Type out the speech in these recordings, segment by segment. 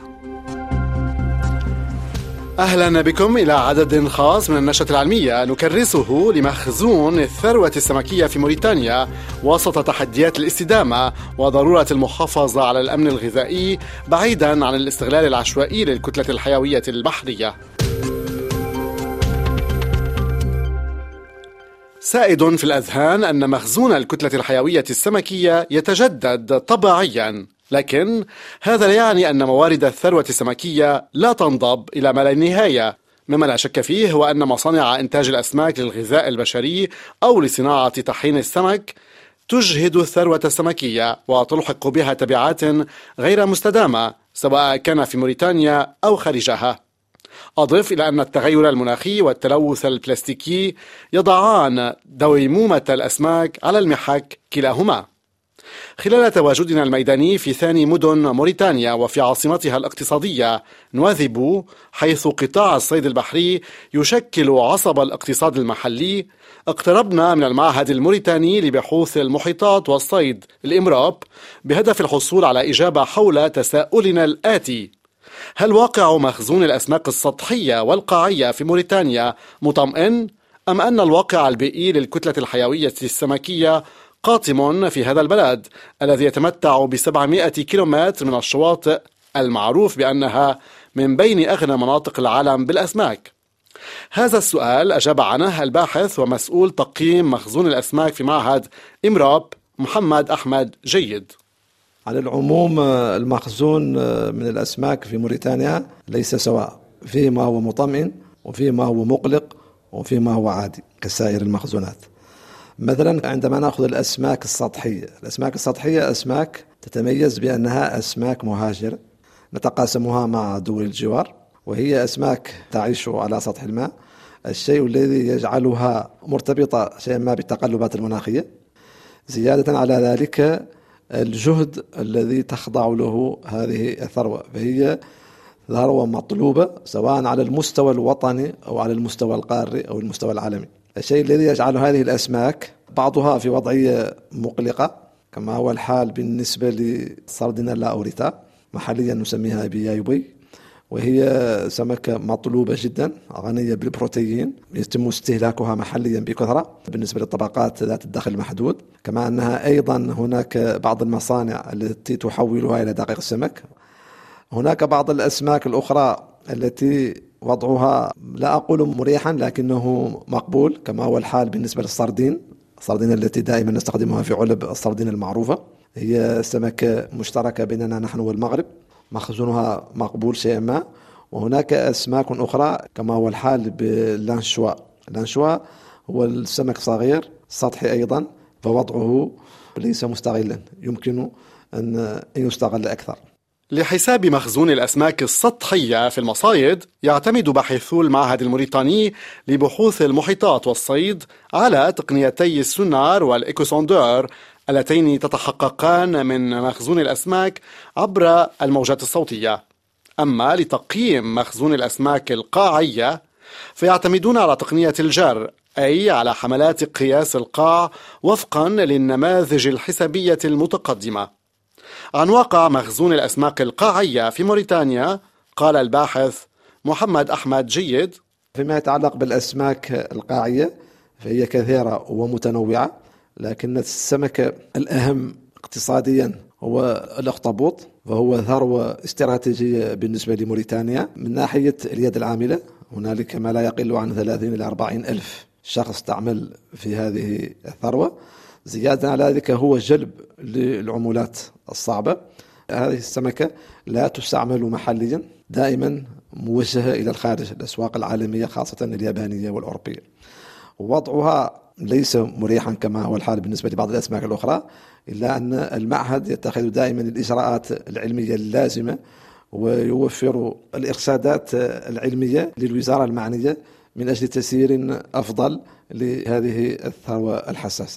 أهلا بكم إلى عدد خاص من النشرة العلمية نكرسه لمخزون الثروة السمكية في موريتانيا وسط تحديات الاستدامة وضرورة المحافظة على الأمن الغذائي بعيدا عن الاستغلال العشوائي للكتلة الحيوية البحرية. سائد في الأذهان أن مخزون الكتلة الحيوية السمكية يتجدد طبيعيا، لكن هذا لا يعني أن موارد الثروة السمكية لا تنضب إلى ما لا نهاية. مما لا شك فيه هو أن مصانع إنتاج الأسماك للغذاء البشري أو لصناعة طحين السمك تجهد الثروة السمكية وتلحق بها تبعات غير مستدامة سواء كان في موريتانيا أو خارجها. أضف إلى أن التغير المناخي والتلوث البلاستيكي يضعان دويمومة الأسماك على المحك كلاهما. خلال تواجدنا الميداني في ثاني مدن موريتانيا وفي عاصمتها الاقتصادية نواذيبو، حيث قطاع الصيد البحري يشكل عصب الاقتصاد المحلي، اقتربنا من المعهد الموريتاني لبحوث المحيطات والصيد الإمراب بهدف الحصول على إجابة حول تساؤلنا الآتي: هل واقع مخزون الأسماك السطحية والقاعية في موريتانيا مطمئن، أم أن الواقع البيئي للكتلة الحيوية السمكية قاتم في هذا البلد الذي يتمتع ب700 كيلومتر من الشواطئ المعروف بأنها من بين أغنى مناطق العالم بالأسماك؟ هذا السؤال أجاب عنه الباحث ومسؤول تقييم مخزون الأسماك في معهد إمراب محمد أحمد جيد. على العموم المخزون من الأسماك في موريتانيا ليس سواء، فيه ما هو مطمئن وفيه ما هو مقلق وفيه ما هو عادي كسائر المخزونات. مثلا عندما نأخذ الأسماك السطحية، الأسماك السطحية أسماك تتميز بأنها أسماك مهاجرة نتقاسمها مع دول الجوار، وهي أسماك تعيش على سطح الماء، الشيء الذي يجعلها مرتبطة شيئا ما بالتقلبات المناخية. زيادة على ذلك الجهد الذي تخضع له هذه الثروة، فهي ثروة مطلوبة سواء على المستوى الوطني أو على المستوى القاري أو المستوى العالمي. الشيء الذي يجعل هذه الأسماك بعضها في وضعية مقلقة كما هو الحال بالنسبة للسردينيلا أوريتا، محليا نسميها بيايبوي، وهي سمكة مطلوبة جدا غنية بالبروتين يتم استهلاكها محليا بكثرة بالنسبة للطبقات ذات الدخل المحدود. كما أنها أيضا هناك بعض المصانع التي تحولها إلى دقيق السمك. هناك بعض الأسماك الأخرى التي وضعها لا أقول مريحا لكنه مقبول كما هو الحال بالنسبة للسردين التي دائما نستخدمها في علب السردين المعروفة، هي سمكة مشتركة بيننا نحن والمغرب، مخزونها مقبول شيئا ما. وهناك أسماك أخرى كما هو الحال باللانشوا. اللانشوا هو السمك صغير سطحي أيضا، فوضعه ليس مستغلا، يمكن أن يستغل أكثر. لحساب مخزون الأسماك السطحية في المصايد، يعتمد باحثو المعهد الموريتاني لبحوث المحيطات والصيد على تقنيتي السونار والإيكوسوندور اللتين تتحققان من مخزون الأسماك عبر الموجات الصوتية. أما لتقييم مخزون الأسماك القاعية فيعتمدون على تقنية الجر، أي على حملات قياس القاع وفقا للنماذج الحسابية المتقدمة. عن واقع مخزون الأسماك القاعية في موريتانيا قال الباحث محمد أحمد جيد: فيما يتعلق بالأسماك القاعية فهي كثيرة ومتنوعة، لكن السمكة الأهم اقتصاديا هو الأخطبوط، وهو ثروة استراتيجية بالنسبة لموريتانيا. من ناحية اليد العاملة هنالك ما لا يقل عن 30 إلى 40 ألف شخص تعمل في هذه الثروة. زيادة على ذلك هو جلب للعمولات الصعبة. هذه السمكة لا تستعمل محليا، دائما موجهة إلى الخارج، الأسواق العالمية خاصة اليابانية والأوروبية. وضعها ليس مريحا كما هو الحال بالنسبة لبعض الأسماك الأخرى، إلا أن المعهد يتخذ دائما الإجراءات العلمية اللازمة ويوفر الإرشادات العلمية للوزارة المعنية من أجل تسيير أفضل لهذه الثروة الحساسة.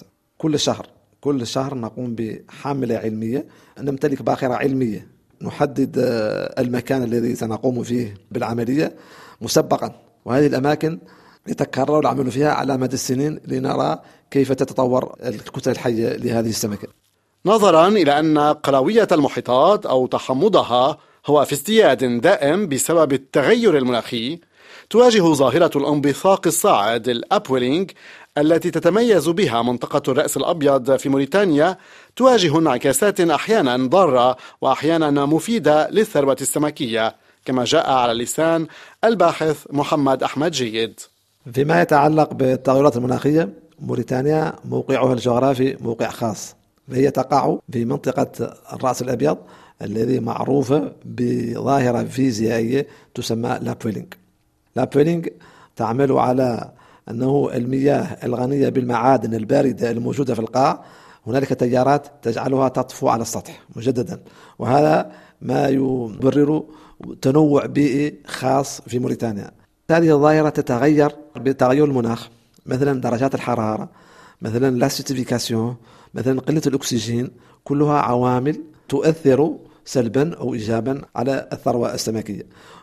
كل شهر نقوم بحملة علمية، نمتلك باخرة علمية نحدد المكان الذي سنقوم فيه بالعملية مسبقا، وهذه الأماكن يتكرر العمل فيها على مدى السنين لنرى كيف تتطور الكتل الحية لهذه السمكة. نظرا إلى أن قلوية المحيطات أو تحمضها هو في ازدياد دائم بسبب التغير المناخي. تواجه ظاهرة الانبثاق الصاعد الأبويلينج التي تتميز بها منطقة الرأس الأبيض في موريتانيا تواجه انعكاسات أحيانا ضارة وأحيانا مفيدة للثروة السمكية، كما جاء على لسان الباحث محمد أحمد جيد. فيما يتعلق بالتغيرات المناخية، موريتانيا موقعها الجغرافي موقع خاص، فهي تقع في منطقة الرأس الأبيض الذي معروفة بظاهرة فيزيائية تسمى لابويلينج. لابويلينج تعمل على أنه المياه الغنية بالمعادن الباردة الموجودة في القاع هنالك تيارات تجعلها تطفو على السطح مجددا، وهذا ما يبرر تنوع بيئي خاص في موريتانيا. هذه الظاهرة تتغير بتغير المناخ، مثلا درجات الحرارة، مثلا لاسيتيفيكاسيون، مثلا قلة الأكسجين، كلها عوامل تؤثر سلبا أو إيجابا على الثروة السمكية.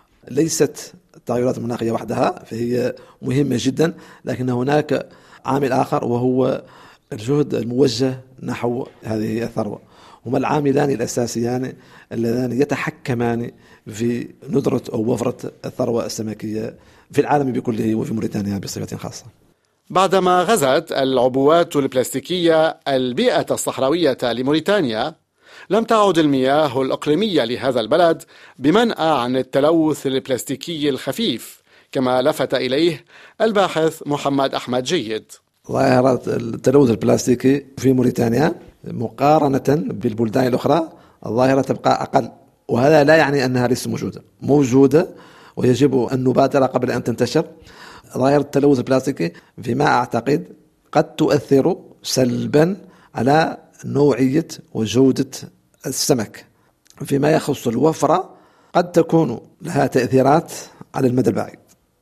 ليست التغيرات المناخية وحدها، فهي مهمة جدا، لكن هناك عامل آخر وهو الجهد الموجه نحو هذه الثروة. هما العاملان الأساسيان اللذان يتحكمان في ندرة أو وفرة الثروة السمكية في العالم بكله وفي موريتانيا بصفة خاصة. بعدما غزت العبوات البلاستيكية البيئة الصحراوية لموريتانيا، لم تعد المياه الإقليمية لهذا البلد بمنأى عن التلوث البلاستيكي الخفيف، كما لفت إليه الباحث محمد أحمد جيد. ظاهرة التلوث البلاستيكي في موريتانيا مقارنة بالبلدان الأخرى الظاهرة تبقى أقل، وهذا لا يعني أنها ليست موجودة ويجب أن نبادر قبل أن تنتشر. ظاهرة التلوث البلاستيكي فيما أعتقد قد تؤثر سلبا على نوعية وجودة السمك. فيما يخص الوفرة قد تكون لها تأثيرات على المدى البعيد.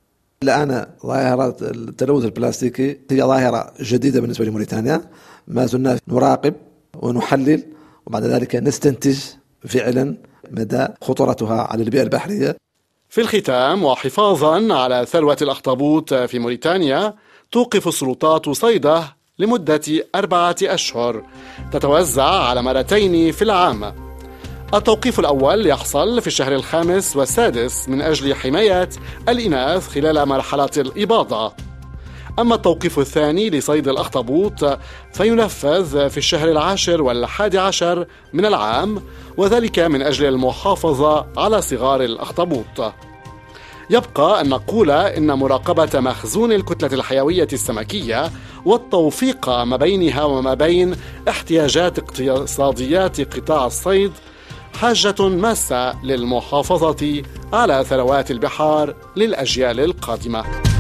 الآن ظاهرة التلوث البلاستيكي هي ظاهرة جديدة بالنسبة لموريتانيا، ما زلنا نراقب ونحلل وبعد ذلك نستنتج فعلا مدى خطورتها على البيئة البحرية. في الختام، وحفاظا على ثروة الأخطبوط في موريتانيا، توقف السلطات صيده لمدة 4 أشهر تتوزع على مرتين في العام. التوقيف الأول يحصل في الشهر الخامس والسادس من أجل حماية الإناث خلال مرحلة الإباضة. أما التوقيف الثاني لصيد الأخطبوط فينفذ في الشهر 10 و11 من العام، وذلك من أجل المحافظة على صغار الأخطبوط. يبقى أن نقول إن مراقبة مخزون الكتلة الحيوية السمكية والتوفيق ما بينها وما بين احتياجات اقتصاديات قطاع الصيد حاجة ماسة للمحافظة على ثروات البحار للأجيال القادمة.